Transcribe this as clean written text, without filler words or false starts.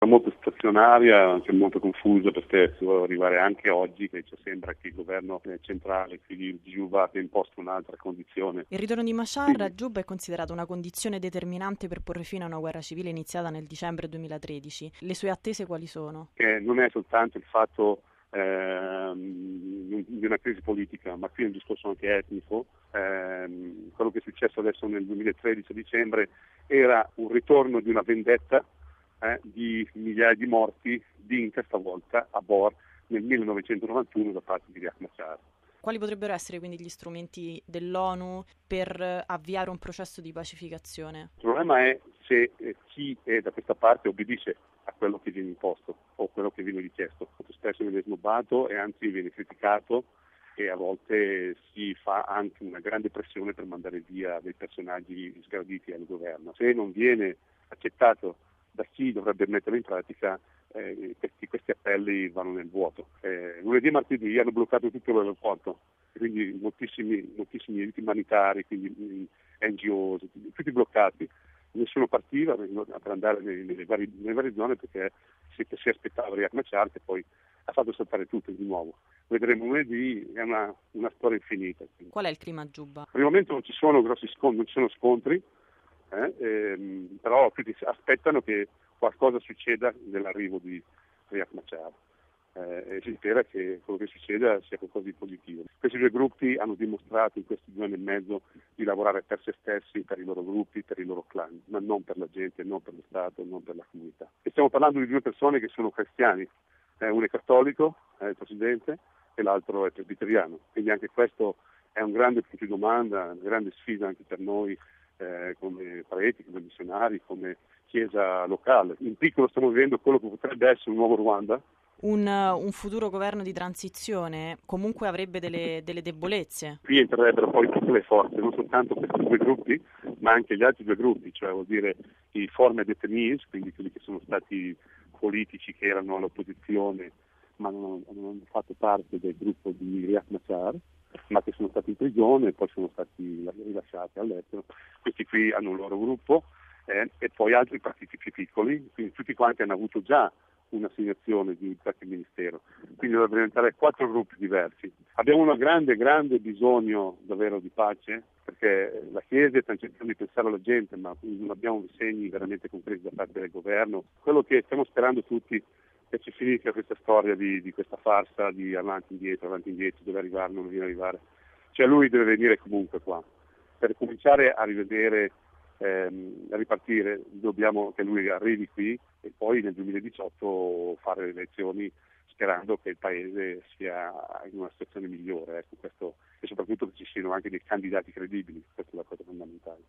molto stazionaria, anche molto confusa, perché devo arrivare anche oggi che ci sembra che il governo centrale, quindi Juba, abbia imposto un'altra condizione. Il ritorno di Machar a Giuba è considerato una condizione determinante per porre fine a una guerra civile iniziata nel dicembre 2013. Le sue attese quali sono? Che non è soltanto il fatto di una crisi politica, ma qui è un discorso anche etnico. Quello che è successo adesso nel 2013 a dicembre era un ritorno di una vendetta di migliaia di morti di questa volta a Bor nel 1991 da parte di Riek Machar. Quali potrebbero essere quindi gli strumenti dell'ONU per avviare un processo di pacificazione? Il problema è se chi è da questa parte obbedisce a quello che viene imposto o quello che viene richiesto. Molto spesso viene snobbato e anzi viene criticato e a volte si fa anche una grande pressione per mandare via dei personaggi sgraditi al governo. Se non viene accettato da chi dovrebbe metterlo in pratica, questi appelli vanno nel vuoto. Lunedì e martedì hanno bloccato tutto l'aeroporto, quindi moltissimi aiuti umanitari, quindi NGO, tutti bloccati. Nessuno partiva per andare nelle varie zone perché si aspettava Riek Machar, che poi ha fatto saltare tutto di nuovo. Vedremo lunedì, è una storia infinita. Quindi. Qual è il clima a Giuba? Per il momento non ci sono grossi scontri, non ci sono scontri, però tutti aspettano che qualcosa succeda nell'arrivo di Riek Machar. E si spera che quello che succeda sia qualcosa di positivo. Questi due gruppi hanno dimostrato in questi 2 anni e mezzo di lavorare per se stessi, per i loro gruppi, per i loro clan, ma non per la gente, non per lo Stato, non per la comunità. E stiamo parlando di 2 persone che sono cristiani, uno è cattolico, è il presidente, e l'altro è presbiteriano. Quindi anche questo è un grande punto di domanda, una grande sfida anche per noi come preti, come missionari, come chiesa locale. In piccolo stiamo vivendo quello che potrebbe essere un nuovo Ruanda. Un futuro governo di transizione comunque avrebbe delle debolezze. Qui entrerebbero poi tutte le forze, non soltanto questi 2 gruppi, ma anche gli altri 2 gruppi, cioè vuol dire i forme detainees, quindi quelli che sono stati politici che erano all'opposizione ma non hanno fatto parte del gruppo di Riek Machar, ma che sono stati in prigione e poi sono stati rilasciati all'estero. Questi qui hanno un loro gruppo e poi altri partiti più piccoli, quindi tutti quanti hanno avuto già un'assegnazione di qualche ministero, quindi dovrebbero diventare 4 gruppi diversi. Abbiamo un grande bisogno davvero di pace, perché la Chiesa sta cercando di pensare alla gente, ma non abbiamo segni veramente concreti da parte del governo. Quello che stiamo sperando tutti è che ci finisca questa storia di questa farsa di avanti indietro, dove arrivare, non viene arrivare. Cioè lui deve venire comunque qua. Per cominciare a rivedere, a ripartire, dobbiamo che lui arrivi qui e poi nel 2018 fare le elezioni sperando che il Paese sia in una situazione migliore. Ecco, questo, e soprattutto che ci siano anche dei candidati credibili, questa è la cosa fondamentale.